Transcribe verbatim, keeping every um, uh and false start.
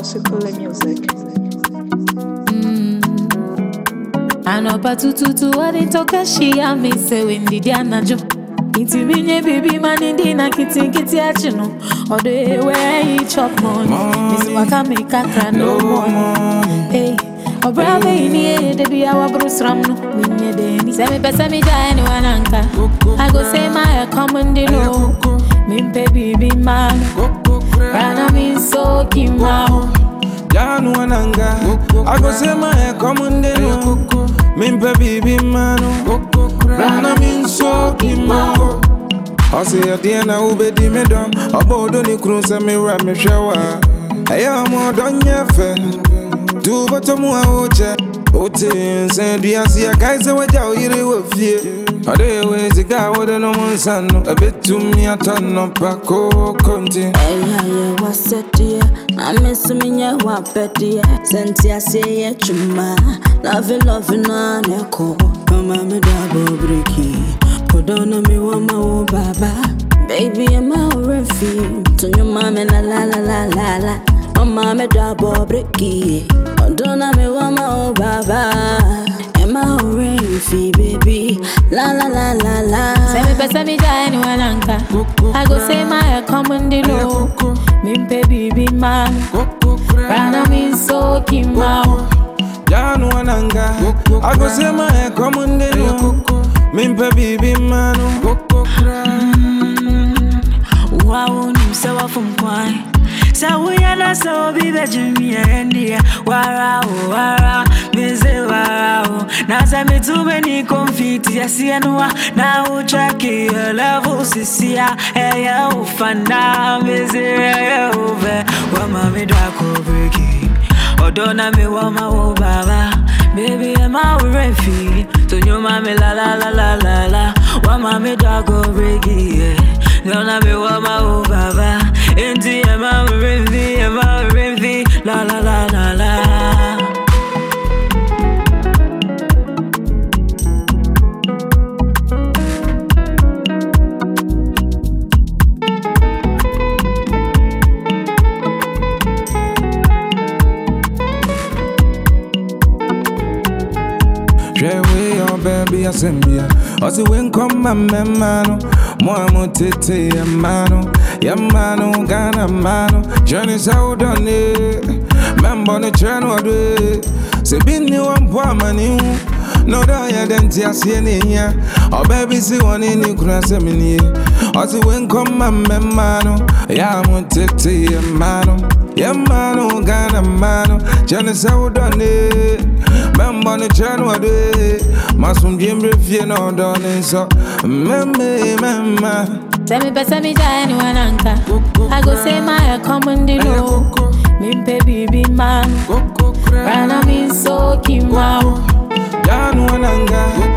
Sukule music. Mm. Anopa tututu wadi toka shia me se wendi diana jo. Iti minye bibi mani dina kiti kiti achino. Ode where you chop money. Missy waka me kakra no money. Hey, o brave ini e de bi awa Bruce Ramno. Minye deni. Se me pesa mi ja anyone anka. I go say my common dino. Mimpe bibi man. Rana min so kimao. Janu ananga, I go say my common day no. Mimpe bibi mano, rana min so kimao. I say at the end I will be the medam. About the cruise and me rap me shower. I am more done yefe. Do but I'm more oche. Ote say do you see a guy say what you hear with fear. I dey ways the guy with no man son. A bit to me a turn up back oh conti. Hey yeah what's it dear? I miss me ya wapet dear. Sentia say ya chuma. Love it love it na neko. Mama me double breaky. Put on me wama oh baba. Baby I'm a refi. To your mama la la la la la la. Mama me double breaky. Put on me wama oh baba. I'm a refi baby. La la la la la. Say me pesa mi ja anyone anka. I go say my common dino. Mimpe bibi man. Rana min so kimao. Janu ananga, I go say my common day no. Mimpe bibi mano. Wow, nim sawa from kwai. Sawa yana sawa bibe jimi endia. Wara o wara, mize wara o. Nasa mitume ni konfiti ya sienwa. Na uchaki ya level sisia. Eya ufana, mize ya uve. Wama midwako breaking. Odona me wama o baba. Baby I'm a refi. To your mama la la la la la la. Wama me dago breaking. Dona me wama o baba. Inti I'm a refi, I'm a refi. La la la la la. Share way your baby asembia. Osi wen come my mano. Moi mutete ya mano. Ya mano gana mano. Johnny Saud on it. Member the channel do. Se bini wampwa mani. No da ya denti asieni ya. Oh baby si wani ni kuna semini. Osi wen come my mano. Ya mutete ya mano. Ya mano gana mano. Johnny Saud on it. Member the channel do. Masum jimbre fie no done so. Meme mema. Say me pesa mi ja anyone anka. I go say my common dino. Mimpe bibi man. Rana min so kimao. Janu ananga.